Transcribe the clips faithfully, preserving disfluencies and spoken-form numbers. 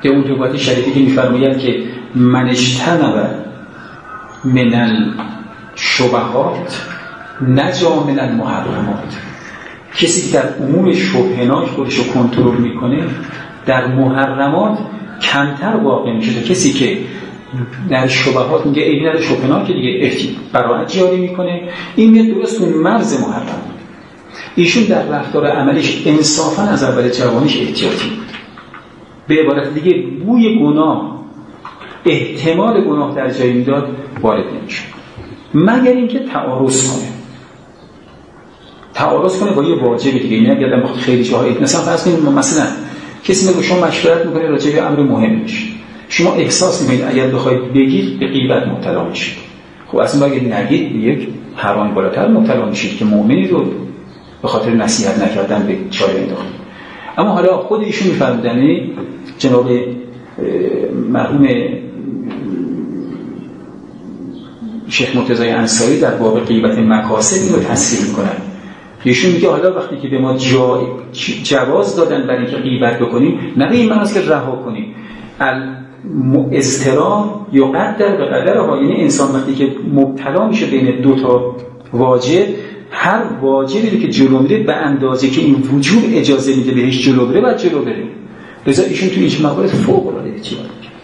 که اون روایت شریفی که می‌فرماید که من اجتنب من الشبهات نجا من المحرمات، کسی که در امور شبهناک خودش رو کنترل میکنه در محرمات کمتر واقع میشه تا کسی که در شبهات میگه ایدی در شبهناک که دیگه براحت جاری میکنه. این میاد درست اون مرز محرم. ایشون در رفتار عملیش انصافا از اول جوانیش احتیاطی بود. به عبارت دیگه بوی گناه، احتمال گناه در جایی میداد وارد نمیشه، مگر اینکه تعارض کنه تعارض کنه با یه واجب دیگه. این اگر بخواد خیلی جاها مثلا فرض کنید مثلا کسی میگه شما مشورت میکنه راجع به امر مهمش، شما احساس میکنید اگر بخواید بگید به غیبت مبتلا میشید، خب اصلا اگه نگید یک حرام بالاتر مبتلا میشید که مؤمنی رو به خاطر نصیحت نکردن به چاله انداختید. اما حالا خود ایشون میفرمودن جناب مرحوم شیخ مرتضی انصاری در باب غیبت مکاسب اینو تصریح میکنن. ایشون میگه حالا وقتی که به ما جا... جواز دادن برای اینکه غیبت بکنیم، نه به این معنی است که رها کنیم. الاضطرار یقدر به قدرها، یعنی انسان وقتی که مبتلا میشه بین دو تا واجب، هر واجبی که جلو میره به اندازه که این وجوب اجازه میده بهش جلو بره باید جلو بره. لذا ایشون تو این موارد فوق العاده احتیاط میکنه.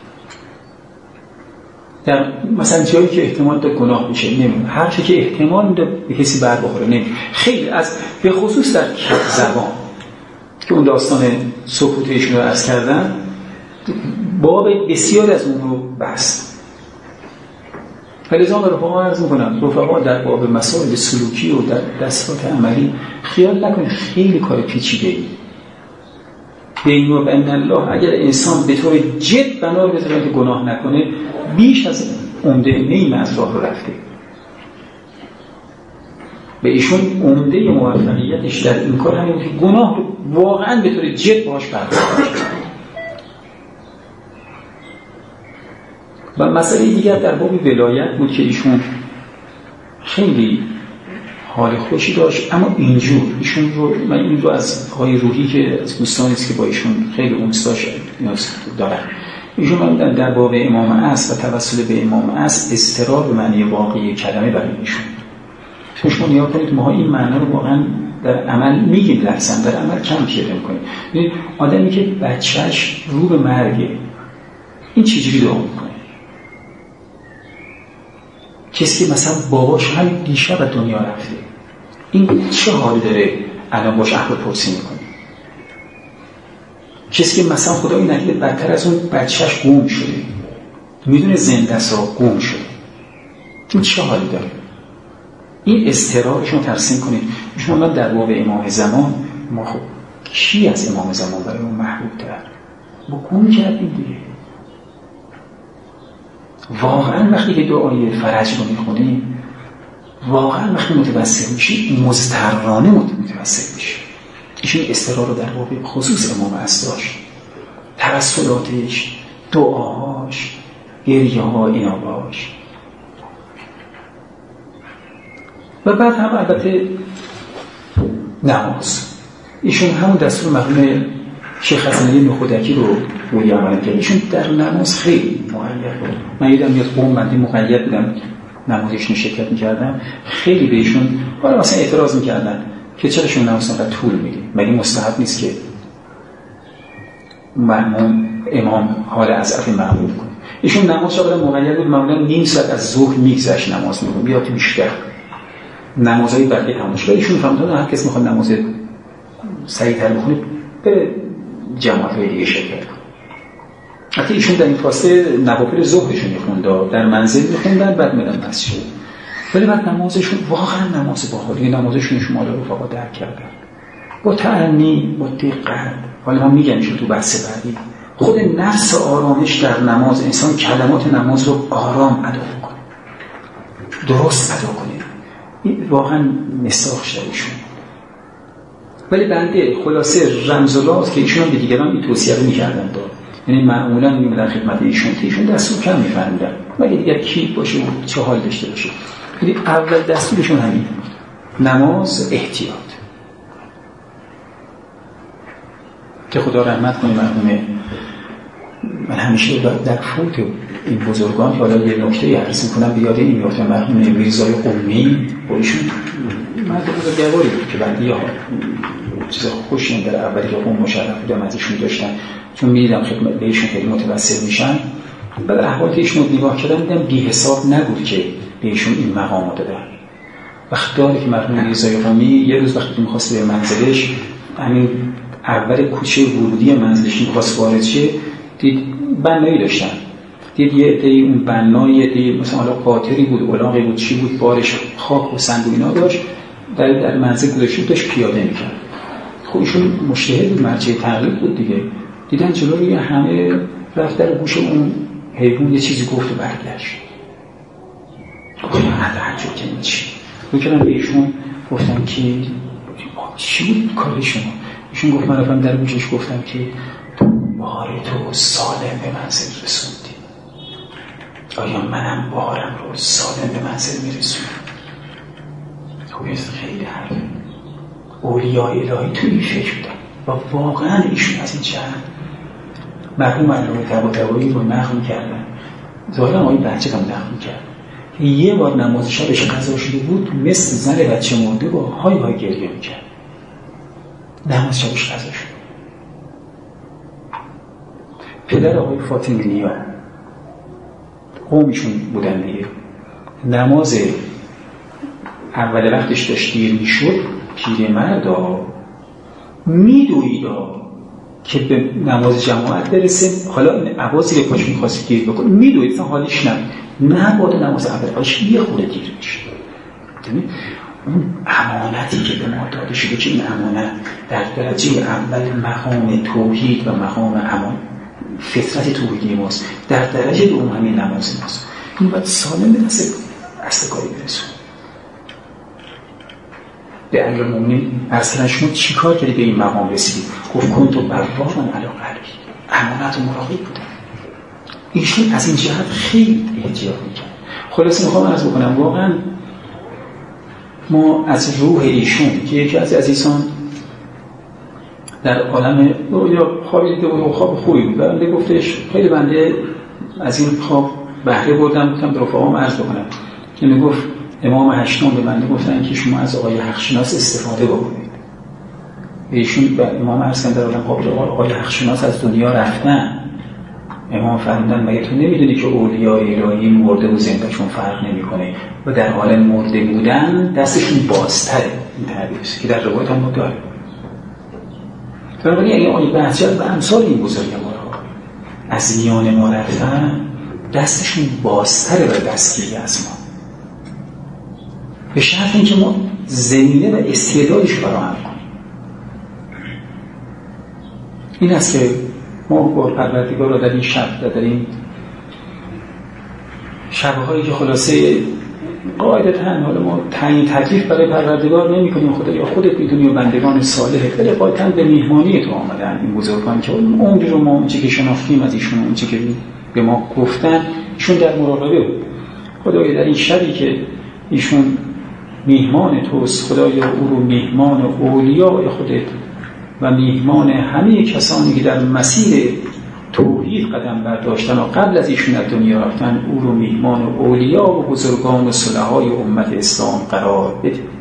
در مثلا جایی که احتمال داره گناه میشه نمیدونم، هر چی که احتمال میده به کسی بر بخوره نمیدونم. خیلی از به خصوص در زبان که اون داستان سکوت ایشون رو عرض کردم، باب بسیار از اون رو بست. فلزا به رفقا عرض میکنم رفقا در باب مسائل سلوکی و در دستات عملی خیال نکنید خیلی کار پیچیده‌ای. بین و بین الله اگر انسان به طور جد بنا رو بذاره که گناه نکنه، بیش از عمده نیم از راه رو رفته. به ایشون عمده موفقیتش در این کار همین که گناه رو واقعا به طور جد باهاش برخورد کنه. و مسئله دیگر در باب ولایت بود که ایشون خیلی حال خوشی داشت، اما اینجور ایشون رو من این رو از آقای روحی که از دوستانی است که با ایشون خیلی اونس داشت دارن، ایشون من در باب امام عصر و توسل به امام عصر استقرار به معنی واقعی کلمه برای ایشون. شما نگاه کنید ما این معنا رو واقعا در عمل میگیم لحظاً، در عمل کم پیاده می‌کنیم. ببین آدمی که بچه‌ش رو به مرگه این چجوری دعا می‌کنه؟ کسی که مثلا باباش همین دیشب از دنیا رفته، این چه حالی داره الان باش احوال پرسی میکنه؟ کسی که مثلا خدایی نکرده بدتر از اون بچهش گم شده، میدونه زنده است و گم شده، این چه حالی داره؟ این استقرارشون ترسیم کنید. شما در باب امام زمان، ما خب کی از امام زمان برای اون محبوب تر؟ با گم کردیم دیگه. واقعا وقتی که دعای فرج رو میخونیم، واقعا وقتی متوسل میشی مضطرانه متوسل میشی. ایشون استقرار رو در باب خصوص امام عصر داشت، توسلاتش، دعاهاش، گریه ها، ایناباش. و بعد هم البته نماز، ایشون همون دستور مرحوم شیخ حسنی نخودکی رو روی عمل کرد. ایشون در نماز خیلی مقید بود. من یادم میاد قوم بندی مقید بودم نمازشون شرکت میکردم، خیلی بهشون حالا مثلا اعتراض میکردن که چرا شما نماز انقدر طول میدید، مگه مستحب نیست که مأموم امام حال عزف معمول کنه؟ ایشون نماز شاید مقید بود، معمولا نیم ساعت از ظهر میگذشت نماز میخوند، بیاد بیشتر نمازهای بقیه تمام شد. ایشون فهمیدن هر کس میخواد نماز سریع‌تر بخونه بره جماعت‌های دیگه شرکت کنه. حتی ایشون در این فاصله نوافل ظهرشون میخوند، در منزل میخوندن، بعد میرن مسجد. ولی بعد نمازشون واقعا نماز باحالی، نمازشون شما رو رفقا درک کردن با تأنی، با دقت. حالا من میگم ایشون تو بحث بعدی خود نفس آرامش در نماز، انسان کلمات نماز رو آرام ادا کنه، درست ادا کنه، این واقعا مساخش دارشون. ولی بنده خلاصه رمزالات که ایشون هم به دیگران این توصیه رو میکردن دار، یعنی معمولا میمدن خدمت ایشون که ایشون دستور کم میفرمودن مگه دیگر کی باشه و چه حال داشته باشه. یعنی اول دستورشون همین نماز، احتیاط. که خدا رحمت کنه مرحوم من همیشه در فوت این بزرگان که حالا یه نکته عرض میکنم بیاد این میفته مرحوم میرزای قمی بایشون مرد بزرگواری بود که بعدی ها چیز خوشی در اولی که قوم مشرف بودم ازشون داشتن چون میدیدم خدمت بهشون خیلی متوسل میشن بعد احوال که ایشون نگاه کردم دیدم بی حساب نبود که بهشون این مقام دادن. وقت داره که مرحوم میرزای قمی یه روز وقتی میخواست به منزلش همین اول کوچه ورودی منزلش میخواست وارد شه دید بنایی داشتن، دید یه عده‌ای اون بنای یه عده‌ای مثلا حالا قاطری بود الاغی بود چی بود بارش خاک و سنگ و اینا داشت در در منزل گذاشته داشت پیاده میکرد. خب ایشون مجتهد مرجع تقلید بود دیگه، دیدن جلوی همه رفت در گوش اون حیوان یه چیزی گفت و برگشت. گفتم تعجب کردم چی؟ میگم به ایشون گفتم که چی بود کار شما؟ ایشون گفت من رفتم در گوشش گفتم که بار تو سالم به منزل رسوندی، آیا منم بارم رو سالم به منزل میرسونم؟ خوبیست خیلی حرف اولیاء الهی توی این فکر بودن و واقعا ایشون از این جهت مرحوم علامه طباطبایی رو نقل کردن، ظاهرا آقای بچه هم نقل کرد یه بار نماز شبش قضا شده بود مثل زن بچه مرده با های های گریه میکرد، نماز شبش قضا شد. پدر آقای فاطمی نیا قومشون بودن دیگه، نماز اول وقتش داشت دیر میشد پیر مردا میدویدا که به نماز جماعت برسه، حالا این عوازی به پاش میخواست گیر بکنه میدوید اصلا حالیش نبود نباید نماز اول پاش یه خورده دیر میشه. اون امانتی که به ما داده شده که این امانت در درجه اول مقام توحید و مقام امان فطرت توحیدی ماست، در درجه دوم همین نماز ماست، این باید سالم به دست اصل کاری برسون. به امیر المومنین اصلا شما چی کار کردی به این مقام رسیدی؟ گفت کن تو بردارم علا قلبی، امانت و مراقب بودن. ایشون از این جهت خیلی احتیاط میکرد. خلاصه میخوام عرض بکنم واقعا ما از روح ایشون که یکی از عزیزان در عالم یا خوابی دیده بود و خواب خوبی بود بنده گفتش خیلی بنده از این خواب بهره بردم گفتم به رفقام عرض بکنم که میگفت امام هشتم به بنده گفتن که شما از آقای حقشناس استفاده بکنید. ایشون به امام عرض کردن در عالم خواب آقای حقشناس از دنیا رفتن. امام فرمودن مگه تو نمیدونی که اولیاء الهی مرده و زندهشون فرق نمیکنه و در حال مرده بودن دستشون بازتره، این تعبیرست که در روایت هم داره. بنابراین اگه آقای بحثیت و امثال این بزرگوارها از میان ما رفتن دستشون بازتره برای دستگیری از ما، به شرط اینکه ما زمینه و استعدادش فراهم کنیم. این است که ما با پروردگار را در این شب در این شب‌هایی که خلاصه قاعدتاً حالا ما تعیین تکلیف برای پروردگار نمی‌کنیم، خدا یا خودت می‌دونی و بندگان صالح ولی قاعدتاً به میهمانی تو آمدن این بزرگان که اون عمر رو ما اونچه که شناختیم از ایشون اونچه که به ما گفتن ایشون در مراقبه بود. خدایا در این شبی که ایشون میهمان توست خدایا او رو میهمان اولیاء خودت و میهمان همه کسانی که در مسیر توحید قدم برداشتن و قبل از ایشون از دنیا رفتن او رو میهمان اولیاء و بزرگان و صلحای امت اسلام قرار بده.